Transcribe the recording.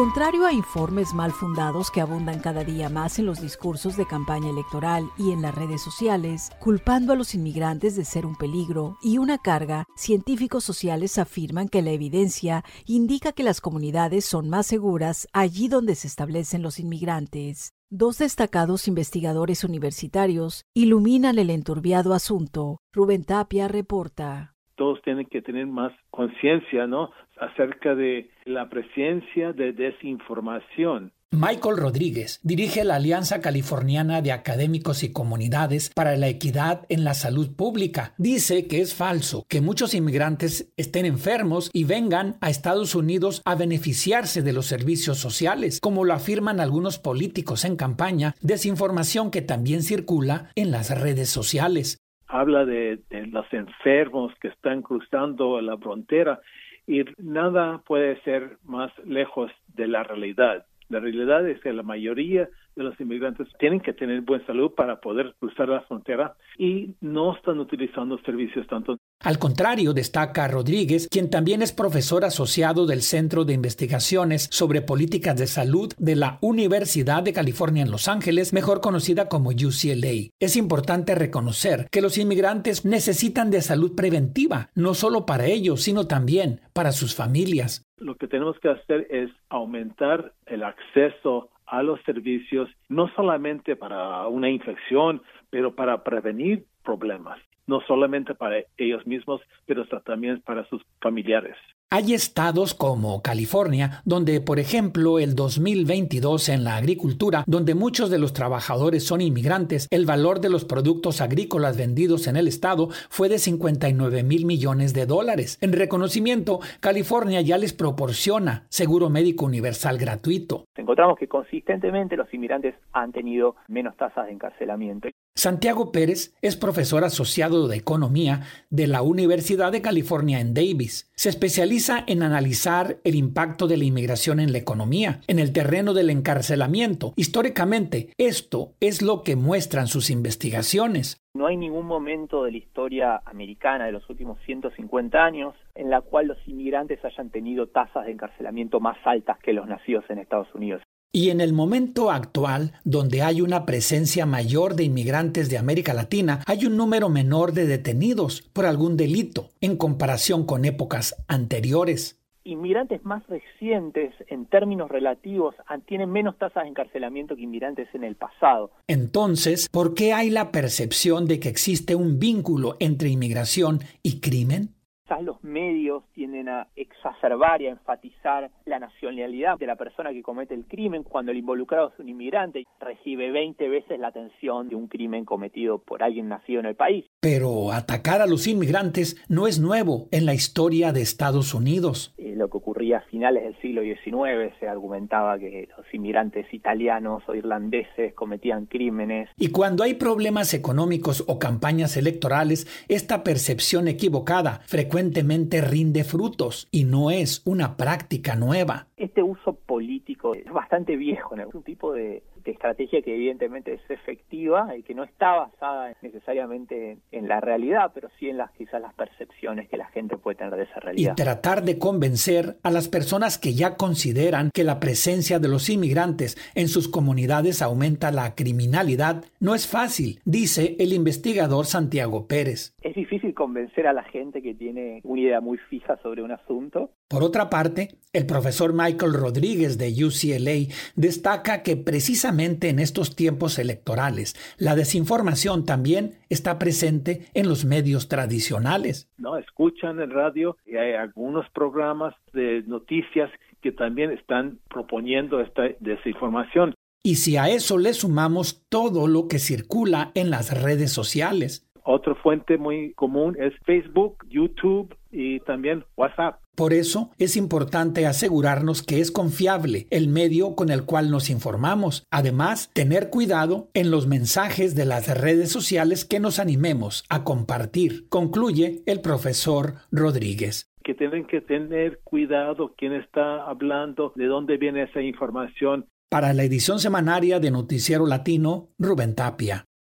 Contrario a informes mal fundados que abundan cada día más en los discursos de campaña electoral y en las redes sociales, culpando a los inmigrantes de ser un peligro y una carga, científicos sociales afirman que la evidencia indica que las comunidades son más seguras allí donde se establecen los inmigrantes. Dos destacados investigadores universitarios iluminan el enturbiado asunto. Rubén Tapia reporta. Todos tienen que tener más conciencia, ¿no?, acerca de la presencia de desinformación. Michael Rodríguez dirige la Alianza Californiana de Académicos y Comunidades para la Equidad en la Salud Pública. Dice que es falso que muchos inmigrantes estén enfermos y vengan a Estados Unidos a beneficiarse de los servicios sociales, como lo afirman algunos políticos en campaña, desinformación que también circula en las redes sociales. Habla de los enfermos que están cruzando la frontera y nada puede ser más lejos de la realidad. La realidad es que la mayoría de los inmigrantes tienen que tener buena salud para poder cruzar la frontera y no están utilizando servicios tanto. Al contrario, destaca Rodríguez, quien también es profesor asociado del Centro de Investigaciones sobre Políticas de Salud de la Universidad de California en Los Ángeles, mejor conocida como UCLA. Es importante reconocer que los inmigrantes necesitan de salud preventiva, no solo para ellos, sino también para sus familias. Lo que tenemos que hacer es aumentar el acceso a los servicios, no solamente para una infección, pero para prevenir problemas. No solamente para ellos mismos, pero también para sus familiares. Hay estados como California, donde, por ejemplo, el 2022 en la agricultura, donde muchos de los trabajadores son inmigrantes, el valor de los productos agrícolas vendidos en el estado fue de $59,000 millones. En reconocimiento, California ya les proporciona seguro médico universal gratuito. Encontramos que consistentemente los inmigrantes han tenido menos tasas de encarcelamiento. Santiago Pérez es profesor asociado de Economía de la Universidad de California en Davis. Se especializa en analizar el impacto de la inmigración en la economía, en el terreno del encarcelamiento. Históricamente, esto es lo que muestran sus investigaciones. No hay ningún momento de la historia americana de los últimos 150 años en la cual los inmigrantes hayan tenido tasas de encarcelamiento más altas que los nacidos en Estados Unidos. Y en el momento actual, donde hay una presencia mayor de inmigrantes de América Latina, hay un número menor de detenidos por algún delito en comparación con épocas anteriores. Inmigrantes más recientes, en términos relativos, tienen menos tasas de encarcelamiento que inmigrantes en el pasado. Entonces, ¿por qué hay la percepción de que existe un vínculo entre inmigración y crimen? Los medios tienden a exacerbar y a enfatizar la nacionalidad de la persona que comete el crimen. Cuando el involucrado es un inmigrante, recibe 20 veces la atención de un crimen cometido por alguien nacido en el país. Pero atacar a los inmigrantes no es nuevo en la historia de Estados Unidos. Lo que ocurría a finales del siglo XIX, se argumentaba que los inmigrantes italianos o irlandeses cometían crímenes. Y cuando hay problemas económicos o campañas electorales, esta percepción equivocada frecuentemente rinde frutos y no es una práctica nueva. Este uso político es bastante viejo, ¿no? Es un tipo de estrategia que evidentemente es efectiva y que no está basada necesariamente en la realidad, pero sí en quizás las percepciones que la gente puede tener de esa realidad. Y tratar de convencer a las personas que ya consideran que la presencia de los inmigrantes en sus comunidades aumenta la criminalidad no es fácil, dice el investigador Santiago Pérez. Es difícil convencer a la gente que tiene una idea muy fija sobre un asunto. Por otra parte, el profesor Michael Rodríguez de UCLA destaca que precisamente en estos tiempos electorales, la desinformación también está presente en los medios tradicionales. No, escuchan el radio y hay algunos programas de noticias que también están proponiendo esta desinformación. Y si a eso le sumamos todo lo que circula en las redes sociales. Otra fuente muy común es Facebook, YouTube y también WhatsApp. Por eso es importante asegurarnos que es confiable el medio con el cual nos informamos. Además, tener cuidado en los mensajes de las redes sociales que nos animemos a compartir, concluye el profesor Rodríguez. Que tienen que tener cuidado quién está hablando, de dónde viene esa información. Para la edición semanaria de Noticiero Latino, Rubén Tapia.